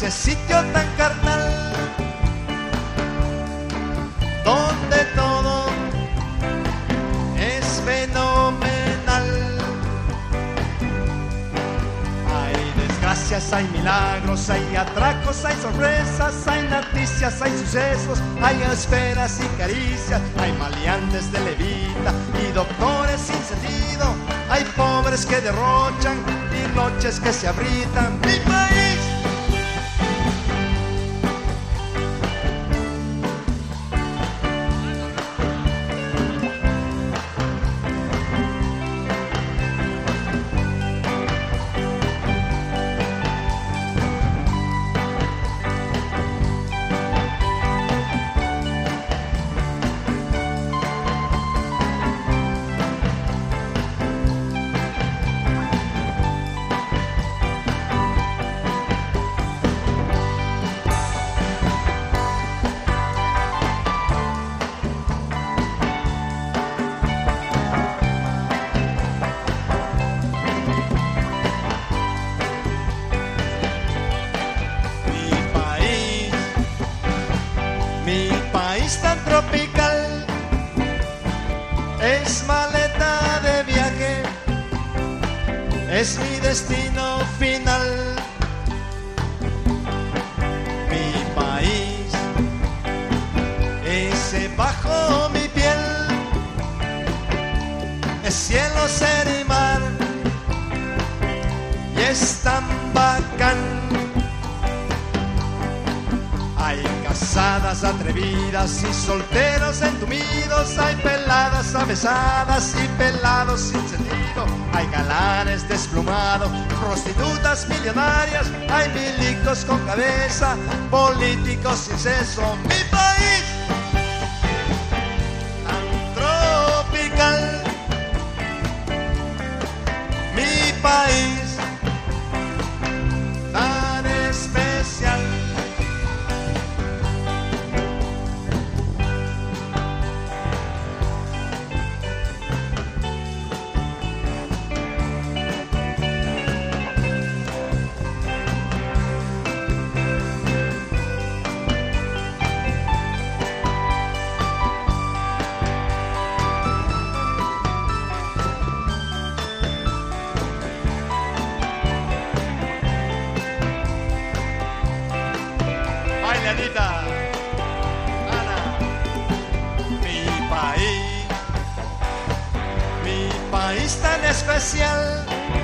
este sitio tan carnal, donde todo es fenomenal. Hay desgracias, hay milagros, hay atracos, hay sorpresas, hay noticias, hay sucesos, hay esperas y caricias, hay maleantes de levita y doctores sin sentido, hay pobres que derrochan y noches que se abritan. ¡Mi país! Tan tropical, es maleta de viaje, es mi destino final. Mi país es bajo mi piel, es cielo, ser y mar, y es tan bacán. Hay casadas atrevidas y solteros entumidos, hay peladas avesadas y pelados sin sentido, hay galanes desplumados, prostitutas millonarias, hay milicos con cabeza, políticos sin seso. Mi país tan tropical, mi país tan especial. Anita, Ana, mi país tan especial,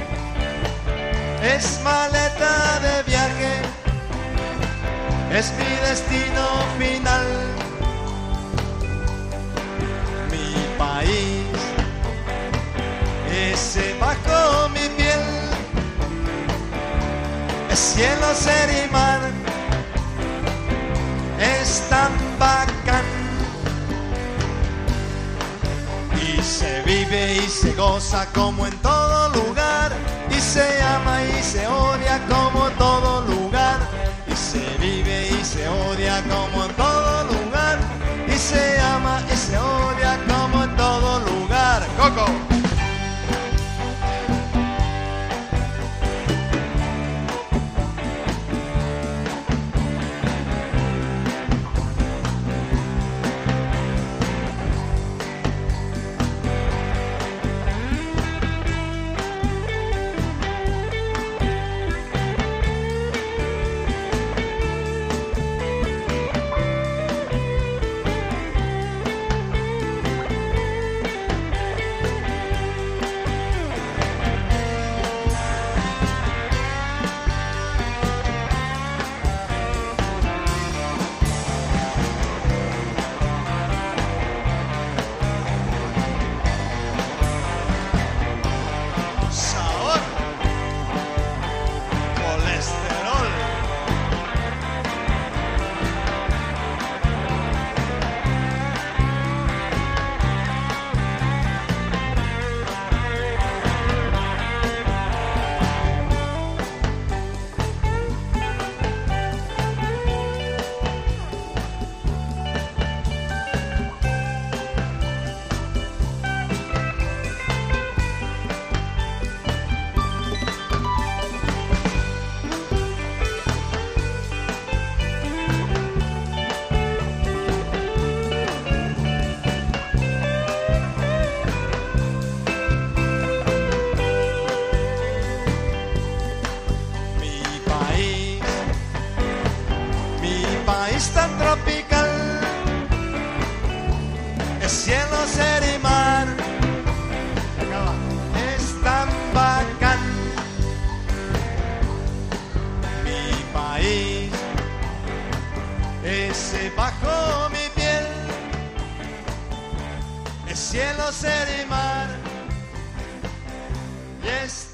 es maleta de viaje, es mi destino final. Mi país es bajo mi piel, es cielo, ser y mar, es tan bacán. Y se vive y se goza como en todo lugar, y se ama y se odia como en todo lugar, y se vive y se odia como en todo lugar, y se ama y se odia como en todo lugar. ¡Coco! bajo mi piel es cielo, ser y mar, y es